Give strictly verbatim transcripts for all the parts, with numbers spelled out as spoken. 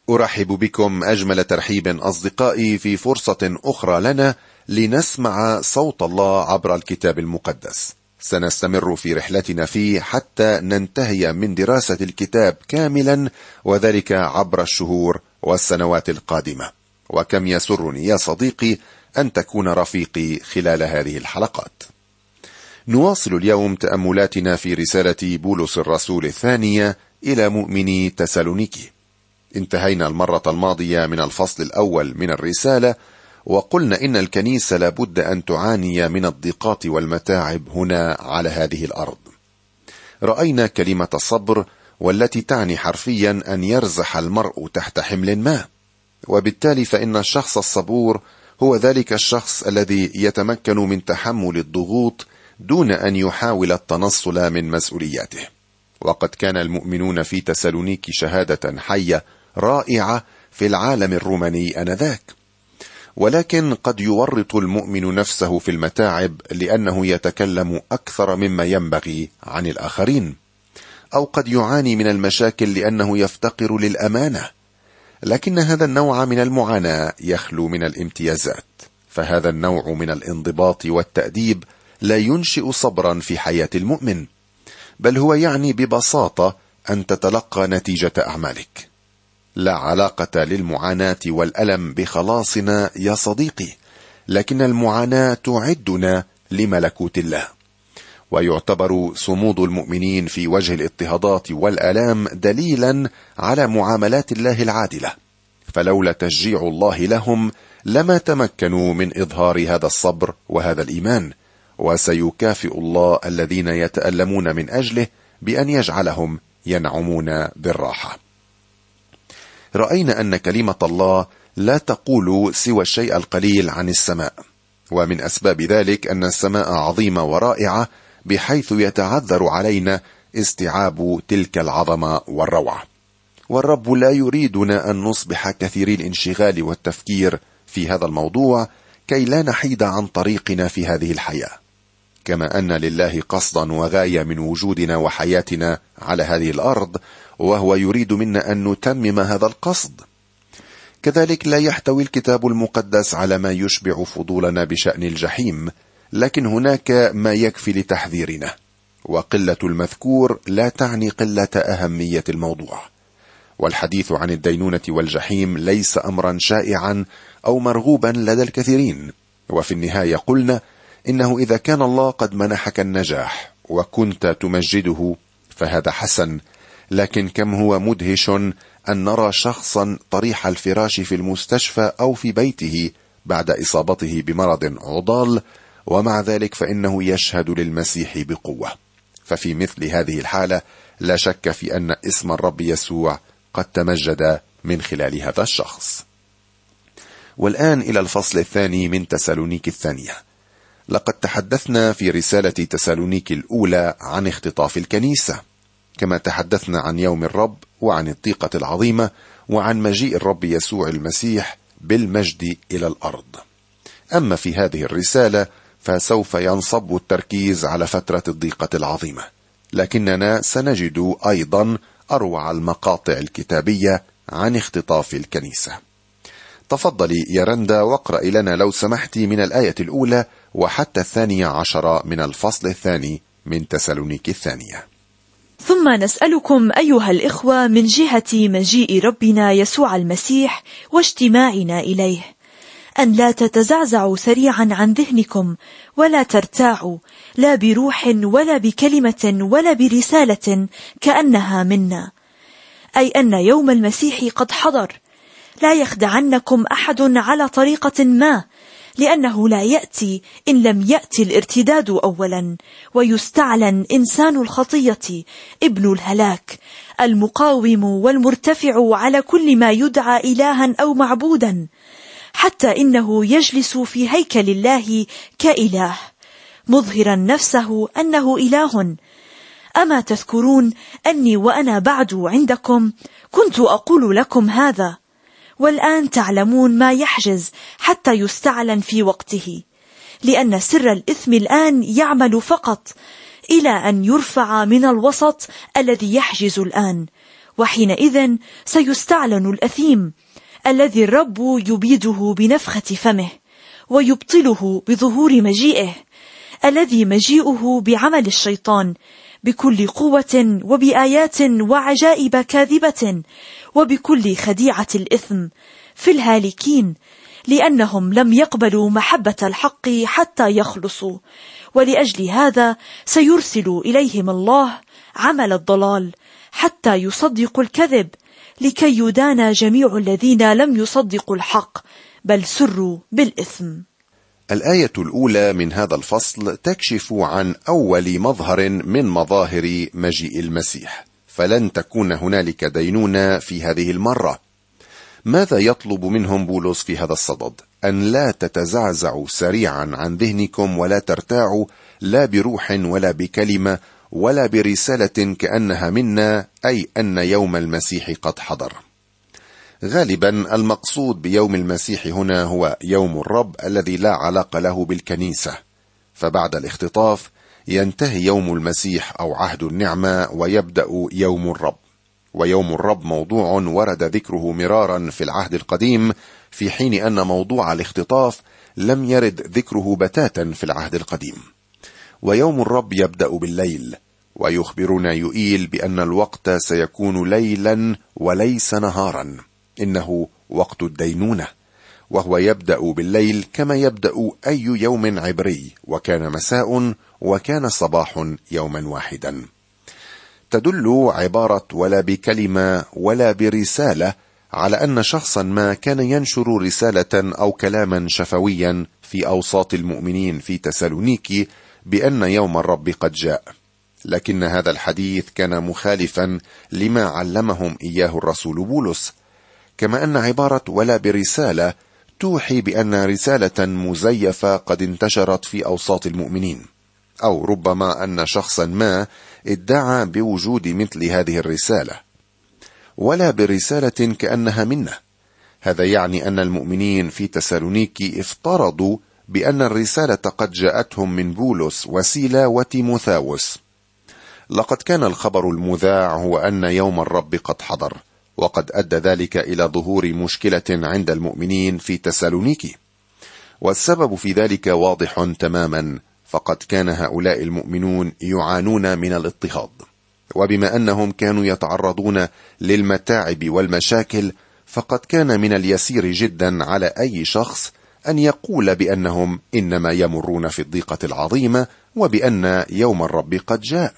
أرحب بكم أجمل ترحيب أصدقائي في فرصة أخرى لنا لنسمع صوت الله عبر الكتاب المقدس. سنستمر في رحلتنا فيه حتى ننتهي من دراسة الكتاب كاملا، وذلك عبر الشهور والسنوات القادمة. وكم يسرني يا صديقي أن تكون رفيقي خلال هذه الحلقات. نواصل اليوم تأملاتنا في رسالة بولس الرسول الثانية إلى مؤمني تسالونيكي. انتهينا المرة الماضية من الفصل الأول من الرسالة، وقلنا إن الكنيسة لابد أن تعاني من الضيقات والمتاعب هنا على هذه الأرض. رأينا كلمة الصبر، والتي تعني حرفيا أن يرزح المرء تحت حمل ما، وبالتالي فإن الشخص الصبور هو ذلك الشخص الذي يتمكن من تحمل الضغوط دون أن يحاول التنصل من مسؤولياته. وقد كان المؤمنون في تسالونيكي شهادة حية رائعة في العالم الروماني آنذاك، ولكن قد يورط المؤمن نفسه في المتاعب لأنه يتكلم أكثر مما ينبغي عن الآخرين، أو قد يعاني من المشاكل لأنه يفتقر للأمانة. لكن هذا النوع من المعاناة يخلو من الامتيازات، فهذا النوع من الانضباط والتأديب لا ينشئ صبرا في حياة المؤمن، بل هو يعني ببساطة أن تتلقى نتيجة أعمالك. لا علاقة للمعاناة والألم بخلاصنا يا صديقي، لكن المعاناة تعدنا لملكوت الله. ويعتبر صمود المؤمنين في وجه الاضطهادات والآلام دليلا على معاملات الله العادلة، فلولا تشجيع الله لهم لما تمكنوا من إظهار هذا الصبر وهذا الإيمان. وسيكافئ الله الذين يتألمون من أجله بأن يجعلهم ينعمون بالراحة. رأينا أن كلمة الله لا تقول سوى الشيء القليل عن السماء، ومن أسباب ذلك أن السماء عظيمة ورائعة بحيث يتعذر علينا استيعاب تلك العظمة والروعة. والرب لا يريدنا أن نصبح كثيري الانشغال والتفكير في هذا الموضوع كي لا نحيد عن طريقنا في هذه الحياة، كما أن لله قصدا وغاية من وجودنا وحياتنا على هذه الأرض، وهو يريد منا أن نتمم هذا القصد. كذلك لا يحتوي الكتاب المقدس على ما يشبع فضولنا بشأن الجحيم، لكن هناك ما يكفي لتحذيرنا، وقلة المذكور لا تعني قلة أهمية الموضوع. والحديث عن الدينونة والجحيم ليس أمرا شائعا أو مرغوبا لدى الكثيرين. وفي النهاية قلنا إنه إذا كان الله قد منحك النجاح وكنت تمجده فهذا حسن، لكن كم هو مدهش أن نرى شخصا طريح الفراش في المستشفى أو في بيته بعد إصابته بمرض عضال، ومع ذلك فإنه يشهد للمسيح بقوة. ففي مثل هذه الحالة لا شك في أن اسم الرب يسوع قد تمجد من خلال هذا الشخص. والآن إلى الفصل الثاني من تسالونيكي الثانية. لقد تحدثنا في رسالة تسالونيكي الأولى عن اختطاف الكنيسة، كما تحدثنا عن يوم الرب وعن الضيقة العظيمة وعن مجيء الرب يسوع المسيح بالمجد إلى الأرض. أما في هذه الرسالة فسوف ينصب التركيز على فترة الضيقة العظيمة، لكننا سنجد أيضا أروع المقاطع الكتابية عن اختطاف الكنيسة. تفضلي يا رندا واقرأي لنا لو سمحتي من الآية الأولى وحتى الثانية عشر من الفصل الثاني من تسالونيكي الثانية. ثم نسألكم أيها الإخوة من جهة مجيء ربنا يسوع المسيح واجتماعنا إليه أن لا تتزعزعوا سريعا عن ذهنكم، ولا ترتاعوا لا بروح ولا بكلمة ولا برسالة كأنها منا، أي أن يوم المسيح قد حضر. لا يخدعنكم أحد على طريقة ما، لأنه لا يأتي إن لم يأتي الارتداد أولا، ويستعلن إنسان الخطية ابن الهلاك المقاوم والمرتفع على كل ما يدعى إلها أو معبودا، حتى إنه يجلس في هيكل الله كإله مظهرا نفسه أنه إله. أما تذكرون أني وأنا بعد عندكم كنت أقول لكم هذا، والآن تعلمون ما يحجز حتى يستعلن في وقته، لأن سر الإثم الآن يعمل فقط إلى أن يرفع من الوسط الذي يحجز الآن، وحينئذ سيستعلن الأثيم الذي الرب يبيده بنفخة فمه ويبطله بظهور مجيئه، الذي مجيئه بعمل الشيطان بكل قوة وبآيات وعجائب كاذبة وبكل خديعة الإثم في الهالكين، لأنهم لم يقبلوا محبة الحق حتى يخلصوا، ولأجل هذا سيرسل إليهم الله عمل الضلال حتى يصدقوا الكذب، لكي يدان جميع الذين لم يصدقوا الحق بل سروا بالإثم. الآية الأولى من هذا الفصل تكشف عن أول مظهر من مظاهر مجيء المسيح، فلن تكون هنالك دينونة في هذه المرة. ماذا يطلب منهم بولس في هذا الصدد؟ أن لا تتزعزعوا سريعا عن ذهنكم ولا ترتاعوا، لا بروح ولا بكلمة ولا برسالة كأنها منا، أي أن يوم المسيح قد حضر. غالبا المقصود بيوم المسيح هنا هو يوم الرب الذي لا علاقة له بالكنيسة، فبعد الاختطاف ينتهي يوم المسيح أو عهد النعمة ويبدأ يوم الرب. ويوم الرب موضوع ورد ذكره مرارا في العهد القديم، في حين أن موضوع الاختطاف لم يرد ذكره بتاتا في العهد القديم. ويوم الرب يبدأ بالليل، ويخبرنا يوئيل بأن الوقت سيكون ليلا وليس نهارا، إنه وقت الدينونة، وهو يبدأ بالليل كما يبدأ أي يوم عبري، وكان مساء وكان صباح يوما واحدا. تدل عبارة ولا بكلمة ولا برسالة على أن شخصا ما كان ينشر رسالة أو كلاما شفويا في أوساط المؤمنين في تسالونيكي بأن يوم الرب قد جاء، لكن هذا الحديث كان مخالفا لما علمهم إياه الرسول بولس، كما أن عبارة ولا برسالة توحي بأن رسالة مزيفة قد انتشرت في أوساط المؤمنين، أو ربما أن شخصا ما ادعى بوجود مثل هذه الرسالة. ولا برسالة كأنها منه، هذا يعني أن المؤمنين في تسالونيكي افترضوا بأن الرسالة قد جاءتهم من بولس وسيلة وتيموثاوس. لقد كان الخبر المذاع هو أن يوم الرب قد حضر، وقد أدى ذلك إلى ظهور مشكلة عند المؤمنين في تسالونيكي، والسبب في ذلك واضح تماما، فقد كان هؤلاء المؤمنون يعانون من الاضطهاد، وبما أنهم كانوا يتعرضون للمتاعب والمشاكل، فقد كان من اليسير جدا على أي شخص أن يقول بأنهم إنما يمرون في الضيقة العظيمة وبأن يوم الرب قد جاء.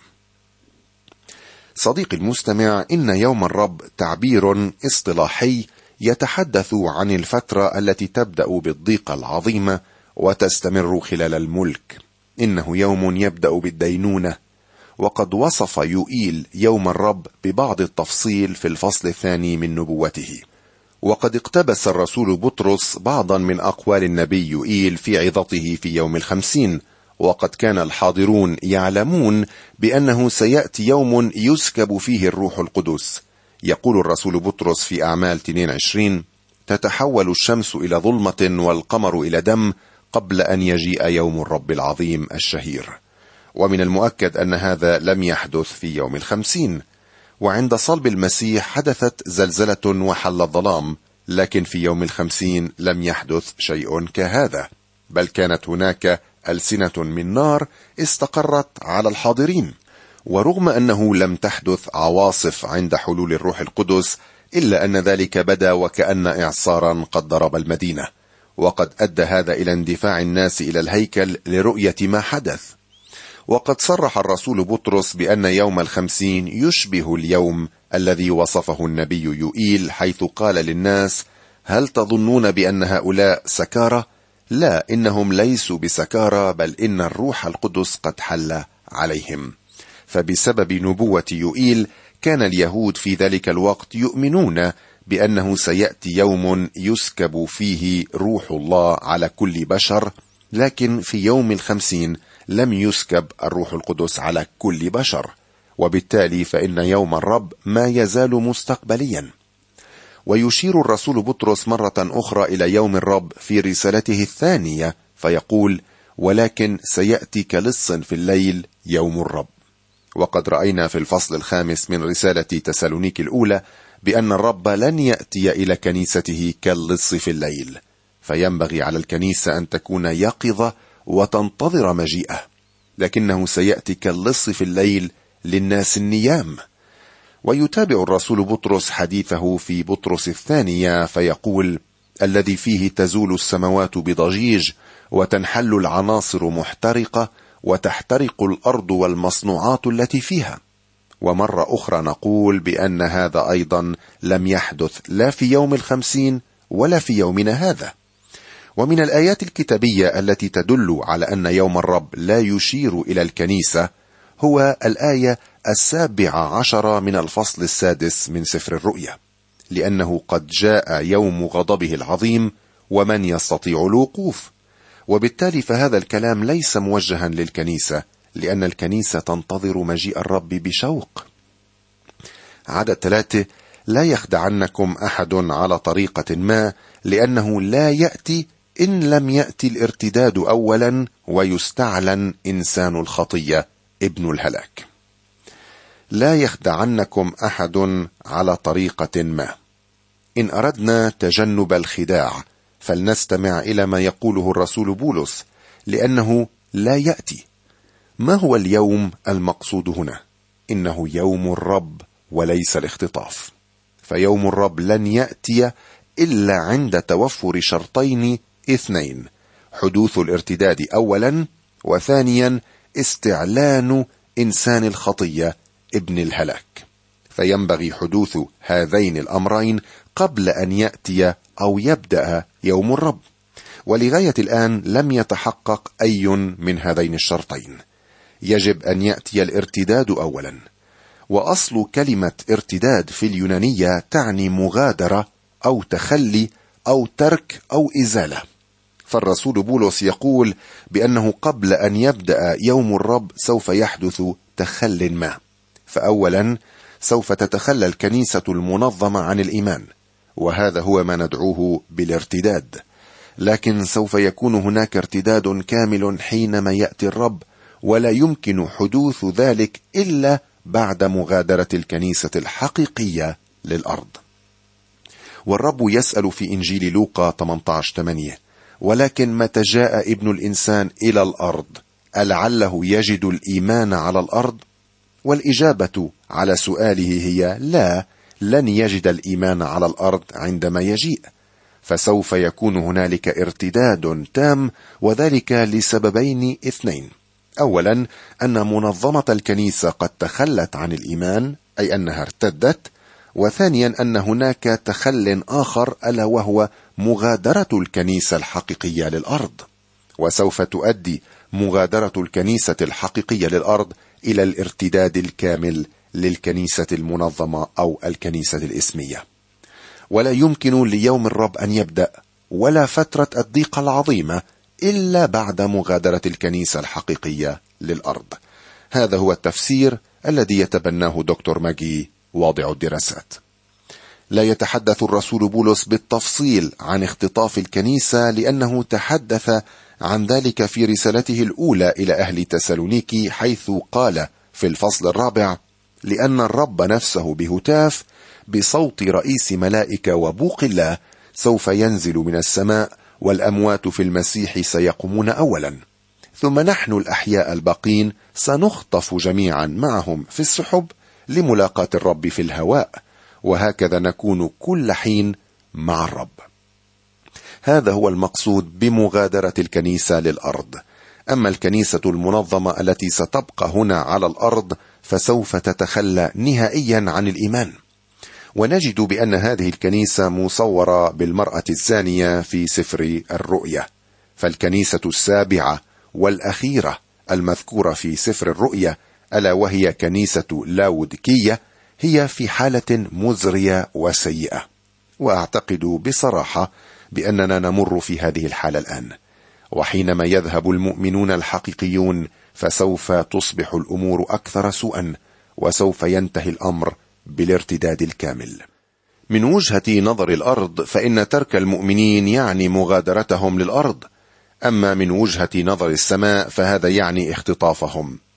صديقي المستمع، إن يوم الرب تعبير اصطلاحي يتحدث عن الفترة التي تبدأ بالضيقة العظيمة وتستمر خلال الملك. إنه يوم يبدأ بالدينونة، وقد وصف يوئيل يوم الرب ببعض التفصيل في الفصل الثاني من نبوته. وقد اقتبس الرسول بطرس بعضا من أقوال النبي يوئيل في عظته في يوم الخمسين، وقد كان الحاضرون يعلمون بأنه سيأتي يوم يسكب فيه الروح القدس. يقول الرسول بطرس في أعمال اثنين وعشرين: تتحول الشمس إلى ظلمة والقمر إلى دم قبل أن يجيء يوم الرب العظيم الشهير. ومن المؤكد أن هذا لم يحدث في يوم الخمسين، وعند صلب المسيح حدثت زلزلة وحل الظلام، لكن في يوم الخمسين لم يحدث شيء كهذا، بل كانت هناك ألسنة من نار استقرت على الحاضرين. ورغم أنه لم تحدث عواصف عند حلول الروح القدس، إلا أن ذلك بدا وكأن إعصارا قد ضرب المدينة، وقد أدى هذا إلى اندفاع الناس إلى الهيكل لرؤية ما حدث. وقد صرح الرسول بطرس بأن يوم الخمسين يشبه اليوم الذي وصفه النبي يوئيل، حيث قال للناس: هل تظنون بأن هؤلاء سكارى؟ لا، إنهم ليسوا بسكارى، بل إن الروح القدس قد حل عليهم. فبسبب نبوة يوئيل كان اليهود في ذلك الوقت يؤمنون بأنه سيأتي يوم يسكب فيه روح الله على كل بشر، لكن في يوم الخمسين لم يسكب الروح القدس على كل بشر، وبالتالي فإن يوم الرب ما يزال مستقبليا. ويشير الرسول بطرس مرة أخرى إلى يوم الرب في رسالته الثانية فيقول: ولكن سيأتي كلص في الليل يوم الرب. وقد رأينا في الفصل الخامس من رسالة تسالونيكي الأولى بأن الرب لن يأتي إلى كنيسته كاللص في الليل، فينبغي على الكنيسة أن تكون يقظة وتنتظر مجيئه، لكنه سيأتي كاللص في الليل للناس النيام. ويتابع الرسول بطرس حديثه في بطرس الثانية فيقول: الذي فيه تزول السماوات بضجيج وتنحل العناصر محترقة وتحترق الأرض والمصنوعات التي فيها. ومرة أخرى نقول بأن هذا أيضا لم يحدث لا في يوم الخمسين ولا في يومنا هذا. ومن الآيات الكتابية التي تدل على أن يوم الرب لا يشير إلى الكنيسة هو الآية السابعة عشر من الفصل السادس من سفر الرؤيا، لأنه قد جاء يوم غضبه العظيم ومن يستطيع الوقوف. وبالتالي فهذا الكلام ليس موجها للكنيسة، لأن الكنيسة تنتظر مجيء الرب بشوق. عدد ثلاثة: لا يخدعنكم أحد على طريقة ما، لأنه لا يأتي إن لم يأتي الارتداد أولا ويستعلن إنسان الخطية ابن الهلاك. لا يخدعنكم أحد على طريقة ما. إن أردنا تجنب الخداع فلنستمع إلى ما يقوله الرسول بولس، لأنه لا يأتي. ما هو اليوم المقصود هنا؟ إنه يوم الرب وليس الاختطاف. فيوم الرب لن يأتي إلا عند توفر شرطين اثنين: حدوث الارتداد أولا، وثانيا استعلان إنسان الخطية ابن الهلاك. فينبغي حدوث هذين الأمرين قبل أن يأتي أو يبدأ يوم الرب، ولغاية الآن لم يتحقق أي من هذين الشرطين. يجب أن يأتي الارتداد أولا. وأصل كلمة ارتداد في اليونانية تعني مغادرة أو تخلي أو ترك أو إزالة. فالرسول بولس يقول بأنه قبل أن يبدأ يوم الرب سوف يحدث تخل ما. فأولا سوف تتخلى الكنيسة المنظمة عن الإيمان، وهذا هو ما ندعوه بالارتداد. لكن سوف يكون هناك ارتداد كامل حينما يأتي الرب، ولا يمكن حدوث ذلك إلا بعد مغادرة الكنيسة الحقيقية للأرض. والرب يسأل في إنجيل لوقا ثمانية عشر ثمانية: ولكن متى جاء ابن الإنسان إلى الأرض ألعله يجد الإيمان على الأرض؟ والإجابة على سؤاله هي لا، لن يجد الإيمان على الأرض عندما يجيء. فسوف يكون هنالك ارتداد تام، وذلك لسببين اثنين: أولا أن منظمة الكنيسة قد تخلت عن الإيمان، أي أنها ارتدت. وثانيا أن هناك تخل آخر، ألا وهو مغادرة الكنيسة الحقيقية للأرض. وسوف تؤدي مغادرة الكنيسة الحقيقية للأرض إلى الارتداد الكامل للكنيسة المنظمة أو الكنيسة الإسمية. ولا يمكن ليوم الرب أن يبدأ ولا فترة الضيقة العظيمة إلا بعد مغادرة الكنيسة الحقيقية للأرض. هذا هو التفسير الذي يتبناه دكتور ماجي واضع الدراسات. لا يتحدث الرسول بولس بالتفصيل عن اختطاف الكنيسة، لأنه تحدث عن ذلك في رسالته الأولى إلى أهل تسالونيكي، حيث قال في الفصل الرابع: لأن الرب نفسه بهتاف بصوت رئيس ملائكة وبوق الله سوف ينزل من السماء، والأموات في المسيح سيقومون أولا، ثم نحن الأحياء الباقين سنخطف جميعا معهم في السحب لملاقاة الرب في الهواء، وهكذا نكون كل حين مع الرب. هذا هو المقصود بمغادرة الكنيسة للأرض. أما الكنيسة المنظمة التي ستبقى هنا على الأرض فسوف تتخلى نهائيا عن الإيمان. ونجد بأن هذه الكنيسة مصورة بالمرأة الزانية في سفر الرؤيا. فالكنيسة السابعة والأخيرة المذكورة في سفر الرؤيا، ألا وهي كنيسة لاوديكية، هي في حالة مزرية وسيئة. وأعتقد بصراحة بأننا نمر في هذه الحالة الآن. وحينما يذهب المؤمنون الحقيقيون فسوف تصبح الأمور أكثر سوءا، وسوف ينتهي الأمر بالارتداد الكامل. من وجهة نظر الأرض فإن ترك المؤمنين يعني مغادرتهم للأرض، أما من وجهة نظر السماء فهذا يعني اختطافهم.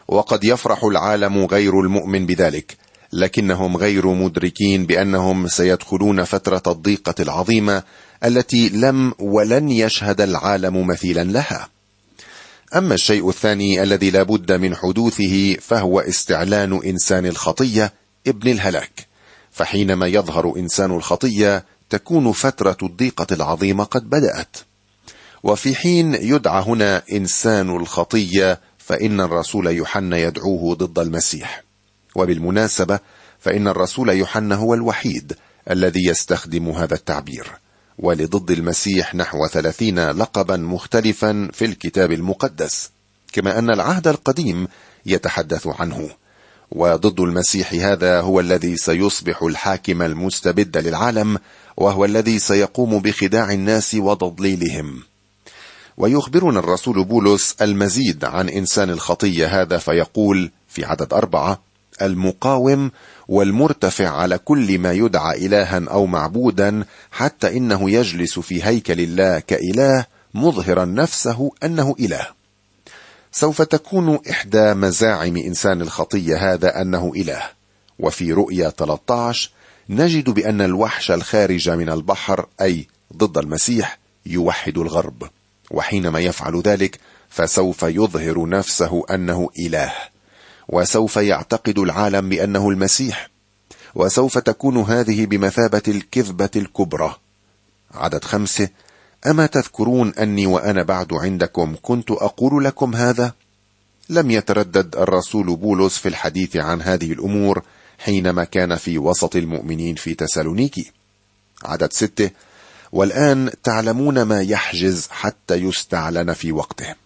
وقد يفرح العالم غير المؤمن بذلك، لكنهم غير مدركين بأنهم سيدخلون فترة الضيقة العظيمة التي لم ولن يشهد العالم مثيلا لها. أما الشيء الثاني الذي لا بد من حدوثه فهو استعلان إنسان الخطية ابن الهلاك، فحينما يظهر إنسان الخطية تكون فترة الضيقة العظيمة قد بدأت. وفي حين يدعى هنا إنسان الخطية فإن الرسول يوحنا يدعوه ضد المسيح، وبالمناسبة فإن الرسول يوحنا هو الوحيد الذي يستخدم هذا التعبير، ولضد المسيح نحو ثلاثين لقبا مختلفا في الكتاب المقدس، كما أن العهد القديم يتحدث عنه. وضد المسيح هذا هو الذي سيصبح الحاكم المستبد للعالم، وهو الذي سيقوم بخداع الناس وتضليلهم. ويخبرنا الرسول بولس المزيد عن إنسان الخطية هذا فيقول في عدد أربعة: المقاوم والمرتفع على كل ما يدعى إلها أو معبودا، حتى إنه يجلس في هيكل الله كإله مظهرا نفسه أنه إله. سوف تكون إحدى مزاعم إنسان الخطية هذا أنه إله. وفي رؤيا ثلاثة عشر نجد بأن الوحش الخارج من البحر أي ضد المسيح يوحد الغرب، وحينما يفعل ذلك فسوف يظهر نفسه أنه إله، وسوف يعتقد العالم بأنه المسيح، وسوف تكون هذه بمثابة الكذبة الكبرى. عدد خمسة: أما تذكرون أني وأنا بعد عندكم كنت أقول لكم هذا؟ لم يتردد الرسول بولس في الحديث عن هذه الأمور حينما كان في وسط المؤمنين في تسالونيكي. عدد ستة: والآن تعلمون ما يحجز حتى يستعلن في وقته.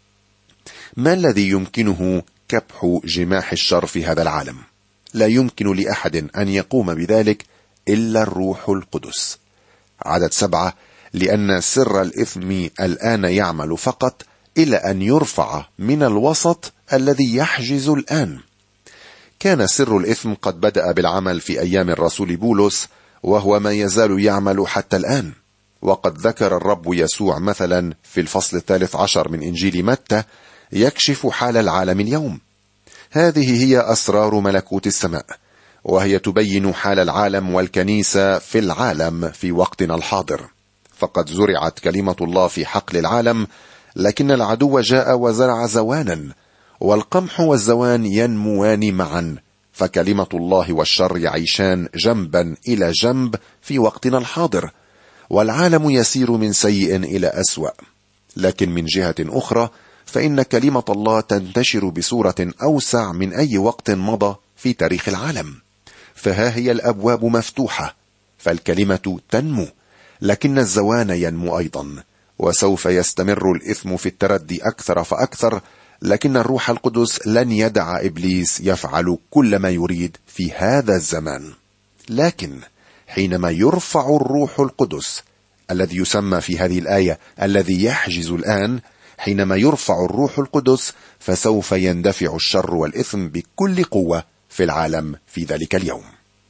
ما الذي يمكنه كبح جماح الشر في هذا العالم؟ لا يمكن لأحد أن يقوم بذلك إلا الروح القدس. عدد سبعة: لأن سر الإثم الآن يعمل فقط إلى أن يرفع من الوسط الذي يحجز الآن. كان سر الإثم قد بدأ بالعمل في أيام الرسول بولس، وهو ما يزال يعمل حتى الآن. وقد ذكر الرب يسوع مثلا في الفصل الثالث عشر من إنجيل متى يكشف حال العالم اليوم. هذه هي أسرار ملكوت السماء، وهي تبين حال العالم والكنيسة في العالم في وقتنا الحاضر. فقد زرعت كلمة الله في حقل العالم، لكن العدو جاء وزرع زوانا، والقمح والزوان ينموان معا، فكلمة الله والشر يعيشان جنبا إلى جنب في وقتنا الحاضر، والعالم يسير من سيء إلى أسوأ. لكن من جهة أخرى فإن كلمة الله تنتشر بصورة أوسع من أي وقت مضى في تاريخ العالم. فها هي الأبواب مفتوحة، فالكلمة تنمو، لكن الزوان ينمو أيضا، وسوف يستمر الإثم في التردي أكثر فأكثر، لكن الروح القدس لن يدع إبليس يفعل كل ما يريد في هذا الزمان. لكن حينما يرفع الروح القدس الذي يسمى في هذه الآية الذي يحجز الآن، حينما يرفع الروح القدس فسوف يندفع الشر والإثم بكل قوة في العالم في ذلك اليوم.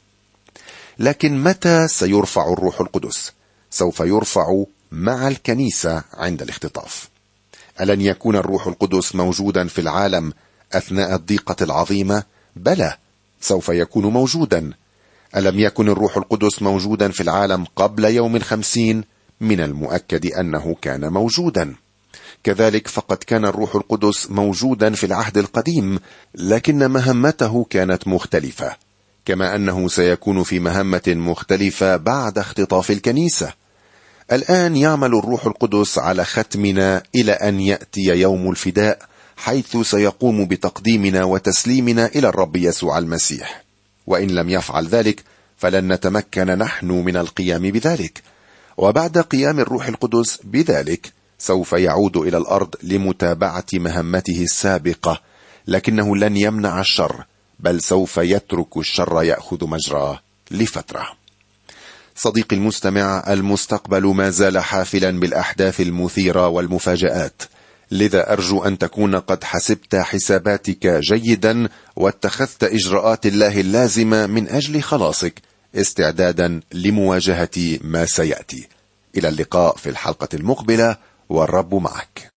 لكن متى سيرفع الروح القدس؟ سوف يرفع مع الكنيسة عند الاختطاف. ألن يكون الروح القدس موجودا في العالم أثناء الضيقة العظيمة؟ بلى، سوف يكون موجودا. ألم يكن الروح القدس موجودا في العالم قبل يوم الخمسين؟ من المؤكد أنه كان موجودا. كذلك فقد كان الروح القدس موجودا في العهد القديم، لكن مهمته كانت مختلفة، كما أنه سيكون في مهمة مختلفة بعد اختطاف الكنيسة. الآن يعمل الروح القدس على ختمنا إلى أن يأتي يوم الفداء، حيث سيقوم بتقديمنا وتسليمنا إلى الرب يسوع المسيح. وإن لم يفعل ذلك فلن نتمكن نحن من القيام بذلك. وبعد قيام الروح القدس بذلك سوف يعود إلى الأرض لمتابعة مهمته السابقة، لكنه لن يمنع الشر، بل سوف يترك الشر يأخذ مجراه لفترة. صديقي المستمع، المستقبل ما زال حافلا بالأحداث المثيرة والمفاجآت، لذا أرجو أن تكون قد حسبت حساباتك جيدا واتخذت إجراءات الله اللازمة من أجل خلاصك، استعدادا لمواجهة ما سيأتي. إلى اللقاء في الحلقة المقبلة، والرب معك.